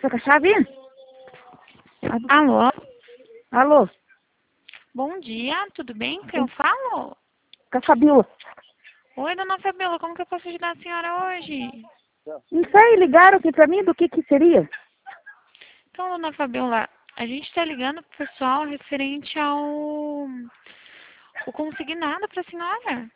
tá com a chave? Alô? Alô? Bom dia, tudo bem? Quem eu falo? Com a Fabiola. Oi, dona Fabiola, como que eu posso ajudar a senhora hoje? Não sei, ligaram aqui pra mim do que seria? Então, dona Fabiola, a gente está ligando pro pessoal referente ao o consignado para a senhora.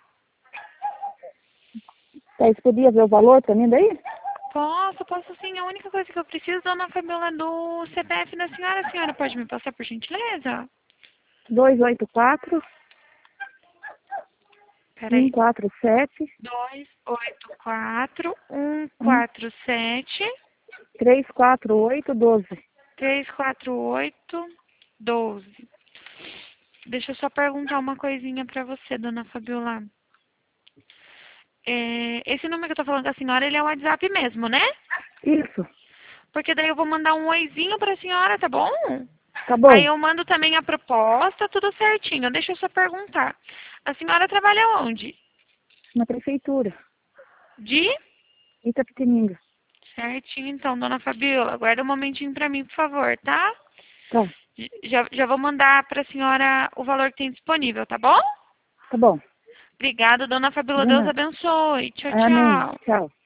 Tá, você podia ver o valor pra mim daí? Posso sim. A única coisa que eu preciso, dona Fabiola, é do CPF da senhora. A senhora pode me passar, por gentileza? 284 Peraí. 147 284 1 147 348 12. 348 12. Deixa eu só perguntar uma coisinha pra você, dona Fabiola. Esse número que eu tô falando com a senhora, ele é o WhatsApp mesmo, né? Isso, Porque daí eu vou mandar um oizinho pra senhora, tá bom? tá bom. Aí eu mando também a proposta, tudo certinho. Deixa eu só perguntar. A senhora trabalha onde? Na prefeitura. De? Itapetininga. Certinho, então, dona Fabiola. Aguarda um momentinho pra mim, por favor, tá? Tá, Já vou mandar pra senhora o valor que tem disponível, tá bom? tá bom. Obrigada, dona Fabiola. De Deus nada. abençoe. Tchau, Amém. tchau. Tchau.